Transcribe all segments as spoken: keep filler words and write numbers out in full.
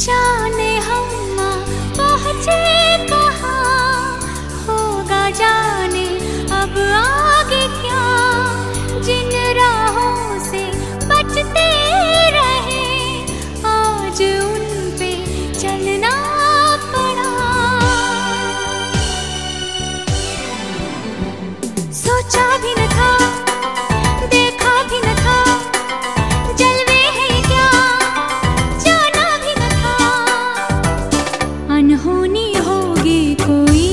जाने हम पहुँचे कहाँ, होगा जाने अब आगे क्या। जिन राहों से बचते रहे आज उन पे चलना पड़ा। सोचा भी न था, देखा भी न था, जलवे हैं क्या जाना भी न था। अनहोनी होगी कोई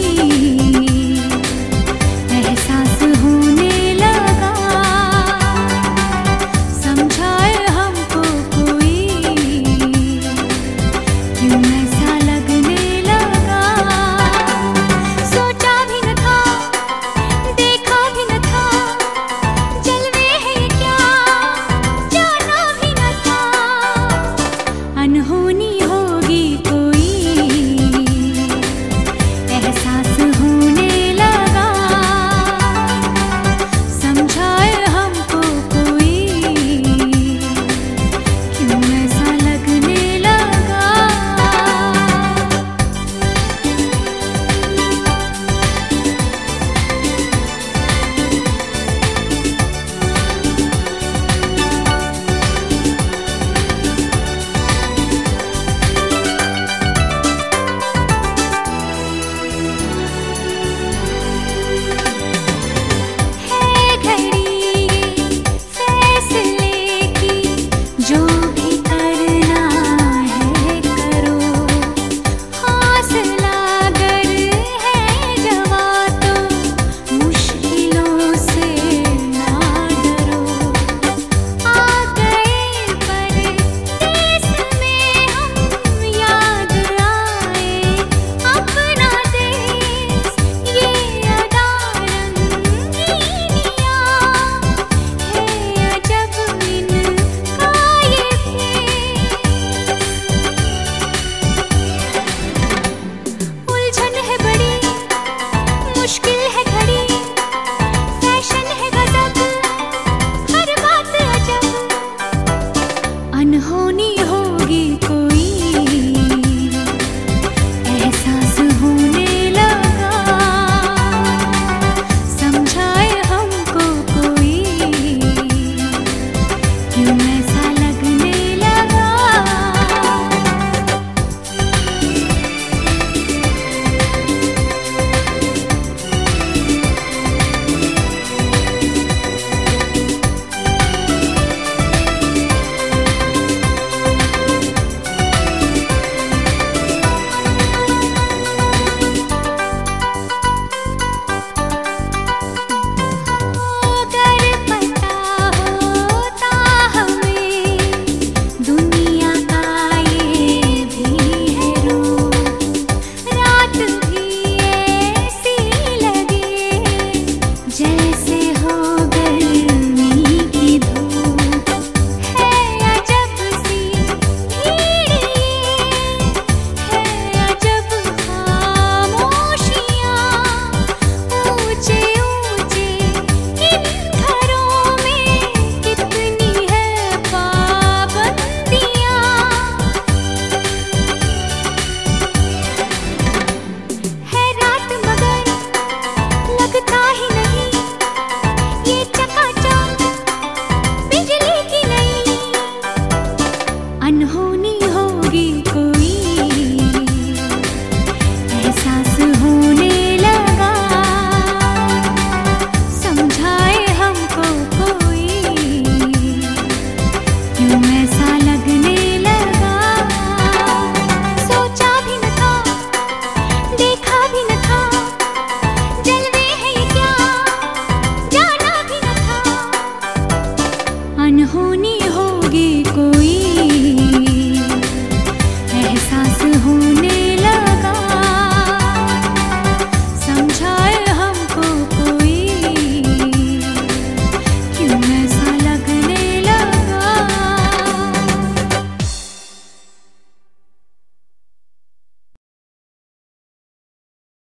एहसास होने लगा, समझाए हमको कोई क्यों ऐसा लगने लगा। सोचा भी न था, देखा भी न था, जलवे हैं क्या जाना भी न था। अनहोनी होगी कोई एहसास होने लगा, समझाए हमको कोई क्यों ऐसा लगने लगा। है घड़ी ये फैसले की, जो भी करना है करो। हौसला अगर है जवा तो मुश्किलों से ना डरो। आ गए परदेस में हम, याद आए अपना देश। ये अदा रंगीनियाँ है अजब इनका ये भेष। उलझन है बड़ी, मुश्किल है घड़ी, फैशन है गजब, हर बात अजब। अनहोनी होगी कोई एहसास होने लगा, समझाए हमको कोई क्यों